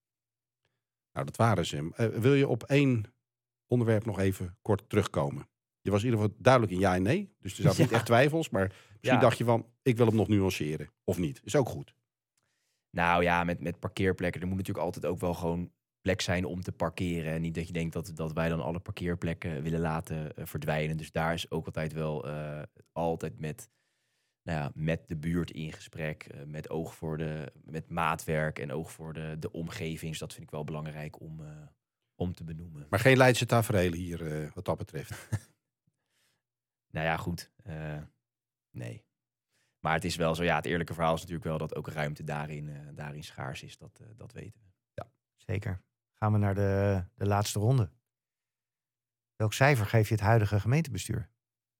Nou, dat waren ze. Wil je op één onderwerp nog even kort terugkomen? Je was in ieder geval duidelijk in ja en nee. Dus er zaten niet echt twijfels. Maar misschien dacht je van, ik wil hem nog nuanceren. Of niet. Is ook goed. Nou ja, met parkeerplekken. Er moet natuurlijk altijd ook wel gewoon plek zijn om te parkeren. En niet dat je denkt dat wij dan alle parkeerplekken willen laten verdwijnen. Dus daar is ook altijd wel altijd met de buurt in gesprek. Met oog voor met maatwerk en oog voor de omgeving. Dus dat vind ik wel belangrijk om te benoemen. Maar geen Leidse tafereelen hier wat dat betreft. Nou ja, goed. Nee. Maar het is wel zo, het eerlijke verhaal is natuurlijk wel dat ook ruimte daarin schaars is. Dat weten we. Ja, zeker. Gaan we naar de laatste ronde. Welk cijfer geef je het huidige gemeentebestuur?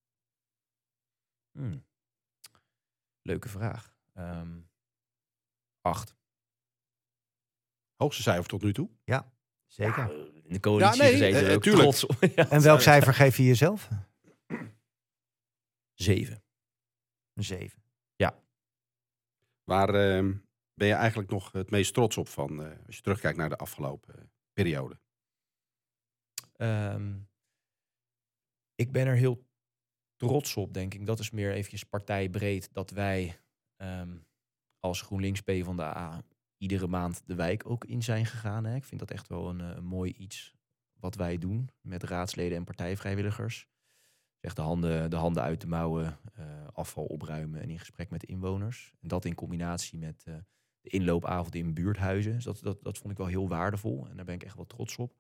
Leuke vraag. 8. Hoogste cijfer tot nu toe? Ja, zeker. Ja, in de coalitie gezeten. Ook tuurlijk. trots op. En welk cijfer geef je jezelf? 7. Een 7. Ja. Waar ben je eigenlijk nog het meest trots op van als je terugkijkt naar de afgelopen periode? Ik ben er heel trots op, denk ik. Dat is meer eventjes partijbreed. Dat wij als GroenLinks PvdA iedere maand de wijk ook in zijn gegaan. Hè. Ik vind dat echt wel een mooi iets wat wij doen met raadsleden en partijvrijwilligers. Echt de handen uit de mouwen, afval opruimen en in gesprek met de inwoners. En dat in combinatie met de inloopavond in buurthuizen. Dus dat vond ik wel heel waardevol en daar ben ik echt wel trots op.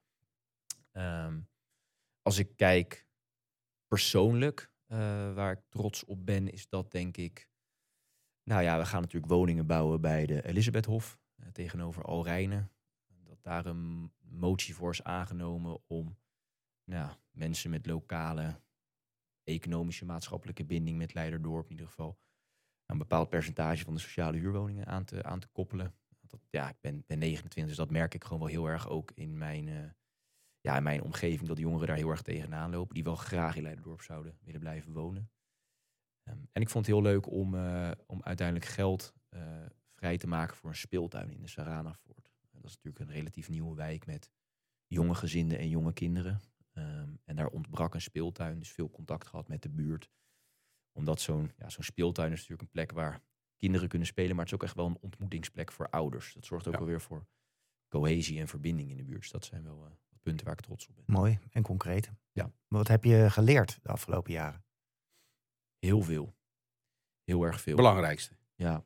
Als ik kijk persoonlijk, waar ik trots op ben, is dat denk ik... Nou ja, we gaan natuurlijk woningen bouwen bij de Elisabethhof tegenover Alrijnen. Dat daar een motie voor is aangenomen om mensen met lokale economische maatschappelijke binding met Leiderdorp in ieder geval een bepaald percentage van de sociale huurwoningen aan te koppelen. Ik ben 29, dus dat merk ik gewoon wel heel erg ook in mijn omgeving, dat de jongeren daar heel erg tegenaan lopen, die wel graag in Leiderdorp zouden willen blijven wonen. En ik vond het heel leuk om uiteindelijk geld vrij te maken voor een speeltuin in de Saranapoort. Dat is natuurlijk een relatief nieuwe wijk met jonge gezinnen en jonge kinderen. En daar ontbrak een speeltuin, dus veel contact gehad met de buurt. Omdat zo'n speeltuin is natuurlijk een plek waar kinderen kunnen spelen, maar het is ook echt wel een ontmoetingsplek voor ouders. Dat zorgt ook wel weer voor cohesie en verbinding in de buurt. Dus dat zijn wel punten waar ik trots op ben. Mooi en concreet. Ja. Wat heb je geleerd de afgelopen jaren? Heel veel. Heel erg veel. Belangrijkste. Ja.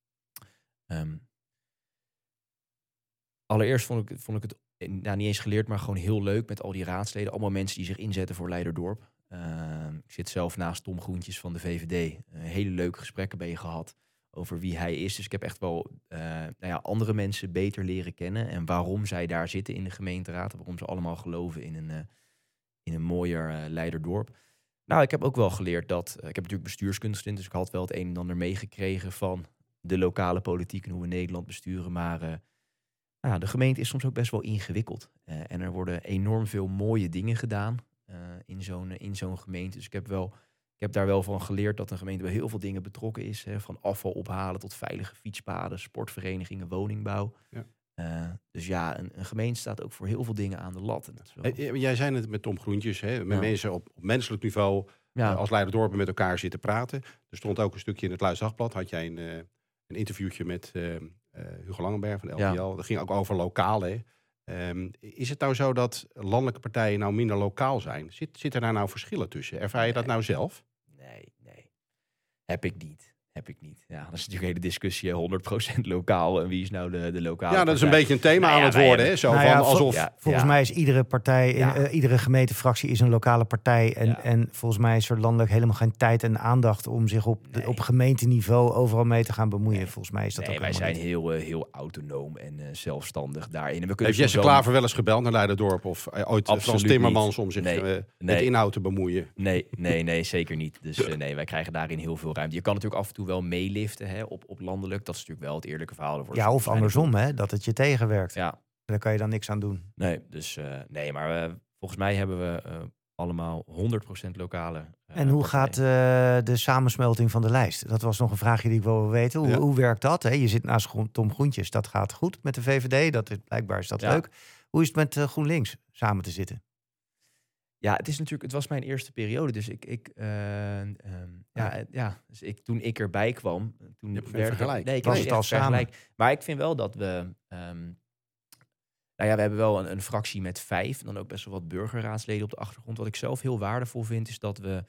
Allereerst vond ik het niet eens geleerd, maar gewoon heel leuk met al die raadsleden. Allemaal mensen die zich inzetten voor Leiderdorp. Ik zit zelf naast Tom Groentjes van de VVD. Hele leuke gesprekken mee gehad over wie hij is. Dus ik heb echt wel andere mensen beter leren kennen. En waarom zij daar zitten in de gemeenteraad. Waarom ze allemaal geloven in een mooier Leiderdorp. Nou, ik heb ook wel geleerd dat... ik heb natuurlijk bestuurskunde gestudeerd, dus ik had wel het een en ander meegekregen van de lokale politiek en hoe we Nederland besturen. Maar de gemeente is soms ook best wel ingewikkeld. En er worden enorm veel mooie dingen gedaan in zo'n gemeente. Dus ik heb daar wel van geleerd dat een gemeente bij heel veel dingen betrokken is. Hè, van afval ophalen tot veilige fietspaden, sportverenigingen, woningbouw. Ja. Dus een gemeente staat ook voor heel veel dingen aan de lat. En dat is wel... Jij zei het met Tom Groentjes, hè, met mensen op menselijk niveau als Leiderdorpen met elkaar zitten praten. Er stond ook een stukje in het Luis Dagblad, had jij een interviewtje met Hugo Langenberg van de LPL. Ja. Dat ging ook over lokaal. Hè. Is het nou zo dat landelijke partijen nou minder lokaal zijn? Zitten daar nou verschillen tussen? Ervaar je dat nou zelf? Nee. Heb ik niet. Ja, dat is natuurlijk een hele discussie, 100% lokaal. En wie is nou de lokale Ja, dat is een beetje een thema aan het worden. Hè? Zo van, alsof... Volgens mij is iedere partij, iedere gemeentefractie is een lokale partij. En volgens mij is er landelijk helemaal geen tijd en aandacht om zich op gemeenteniveau overal mee te gaan bemoeien. Nee. Volgens mij is dat ook wij zijn heel autonoom en zelfstandig daarin. En we heeft Jesse Klaver wel eens gebeld naar Leiderdorp of ooit Frans Timmermans om zich met inhoud te bemoeien? Nee, zeker niet. Dus wij krijgen daarin heel veel ruimte. Je kan natuurlijk af en toe wel meeliften op landelijk. Dat is natuurlijk wel het eerlijke verhaal. Ja, of andersom, hè, dat het je tegenwerkt. Ja. Daar kan je dan niks aan doen. Nee, dus maar volgens mij hebben we allemaal 100% lokale. En hoe gaat de samensmelting van de lijst? Dat was nog een vraagje die ik wel wil weten. Hoe werkt dat? Hè? Je zit naast Tom Groentjes. Dat gaat goed met de VVD. Blijkbaar is dat leuk. Hoe is het met GroenLinks samen te zitten? Ja, het was mijn eerste periode, dus toen ik erbij kwam, toen hebt geen vergelijk. Nee, ik Was heb het niet al echt vergelijk. Maar ik vind wel dat we, we hebben wel een fractie met 5 en dan ook best wel wat burgerraadsleden op de achtergrond. Wat ik zelf heel waardevol vind, is dat we,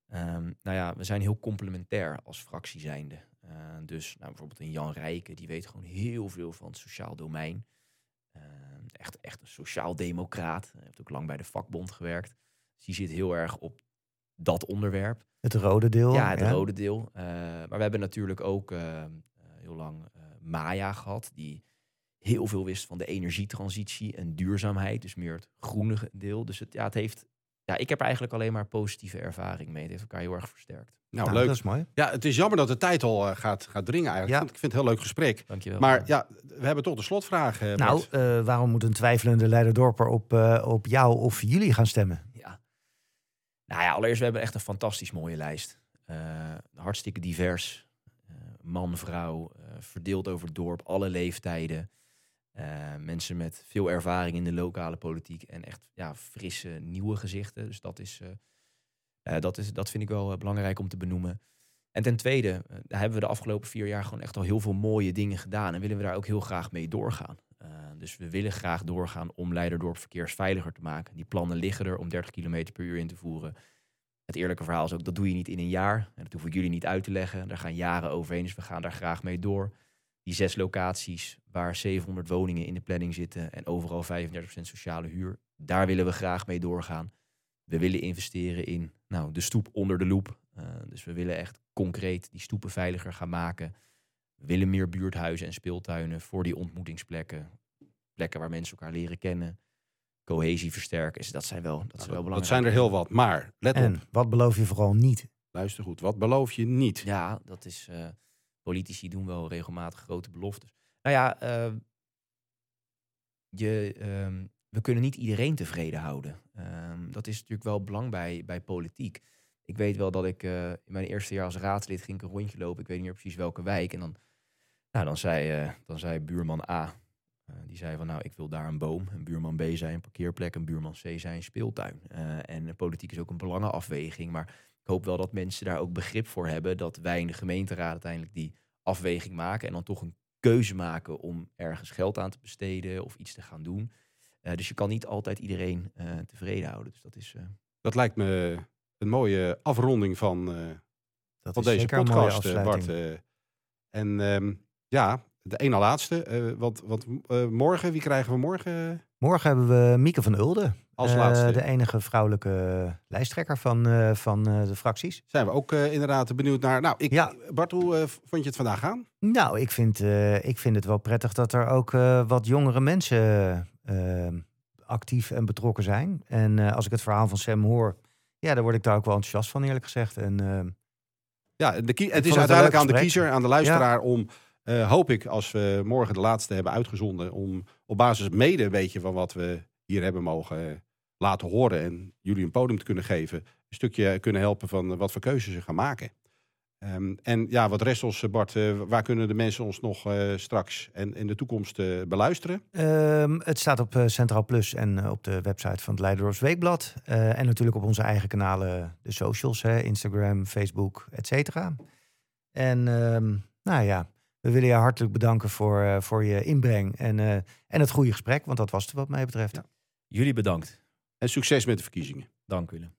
we zijn heel complementair als fractie zijnde. Dus bijvoorbeeld een Jan Rijken, die weet gewoon heel veel van het sociaal domein. Echt een sociaal-democraat. Hij heeft ook lang bij de vakbond gewerkt. Dus die zit heel erg op dat onderwerp. Het rode deel. Ja, het rode deel. Maar we hebben natuurlijk ook heel lang Maya gehad, die heel veel wist van de energietransitie en duurzaamheid. Dus meer het groene deel. Dus het heeft... Ja, ik heb er eigenlijk alleen maar positieve ervaring mee. Het heeft elkaar heel erg versterkt. Nou, leuk. Dat is mooi. Ja, het is jammer dat de tijd al gaat dringen eigenlijk. Ja. Ik vind het een heel leuk gesprek. Dankjewel. Maar ja, we hebben toch de slotvraag, Bart. Waarom moet een twijfelende Leiderdorper op jou of jullie gaan stemmen? Ja. Nou ja, allereerst, we hebben echt een fantastisch mooie lijst. Hartstikke divers. Man, vrouw, verdeeld over het dorp, alle leeftijden. Mensen met veel ervaring in de lokale politiek en echt frisse, nieuwe gezichten. Dus dat vind ik wel belangrijk om te benoemen. En ten tweede hebben we de afgelopen 4 jaar gewoon echt al heel veel mooie dingen gedaan. En willen we daar ook heel graag mee doorgaan. Dus we willen graag doorgaan om Leiderdorp verkeersveiliger te maken. Die plannen liggen er om 30 km per uur in te voeren. Het eerlijke verhaal is ook, dat doe je niet in een jaar. En dat hoef ik jullie niet uit te leggen. Daar gaan jaren overheen, dus we gaan daar graag mee door. Die 6 locaties waar 700 woningen in de planning zitten en overal 35% sociale huur. Daar willen we graag mee doorgaan. We willen investeren in de stoep onder de loep. Dus we willen echt concreet die stoepen veiliger gaan maken. We willen meer buurthuizen en speeltuinen voor die ontmoetingsplekken. Plekken waar mensen elkaar leren kennen. Cohesie versterken. Dus dat zijn wel belangrijk. Dat zijn er heel wat. Maar let op. En wat beloof je vooral niet? Luister goed. Wat beloof je niet? Ja, dat is... Politici doen wel regelmatig grote beloftes. We kunnen niet iedereen tevreden houden. Dat is natuurlijk wel belang bij politiek. Ik weet wel dat ik in mijn eerste jaar als raadslid ging een rondje lopen. Ik weet niet meer precies welke wijk. En dan zei buurman A, die zei van ik wil daar een boom. En buurman B zei een parkeerplek. En buurman C zei een speeltuin. En de politiek is ook een belangenafweging. Maar ik hoop wel dat mensen daar ook begrip voor hebben. Dat wij in de gemeenteraad uiteindelijk die afweging maken. En dan toch een keuze maken om ergens geld aan te besteden. Of iets te gaan doen. Dus je kan niet altijd iedereen tevreden houden. Dus dat is... Dat lijkt me een mooie afronding van deze podcast, Bart. De ene laatste. Morgen, wie krijgen we morgen? Morgen hebben we Mieke van Ulde. Als laatste. De enige vrouwelijke lijsttrekker van de fracties. Zijn we ook inderdaad benieuwd naar. Bart, hoe vond je het vandaag gaan? Nou, ik vind het wel prettig dat er ook wat jongere mensen actief en betrokken zijn. En als ik het verhaal van Sam hoor, dan word ik daar ook wel enthousiast van, eerlijk gezegd. En, het is uiteindelijk aan de kiezer, aan de luisteraar om... hoop ik, als we morgen de laatste hebben uitgezonden, om op basis mede een beetje van wat we hier hebben mogen laten horen en jullie een podium te kunnen geven, een stukje kunnen helpen van wat voor keuzes ze gaan maken. Wat rest ons, Bart, waar kunnen de mensen ons nog straks en in de toekomst beluisteren? Het staat op Centraal Plus en op de website van het Leiderdorps Weekblad. En natuurlijk op onze eigen kanalen, de socials, Instagram, Facebook, et cetera. En we willen je hartelijk bedanken voor je inbreng en het goede gesprek, want dat was het wat mij betreft. Ja. Jullie bedankt. En succes met de verkiezingen. Dank jullie.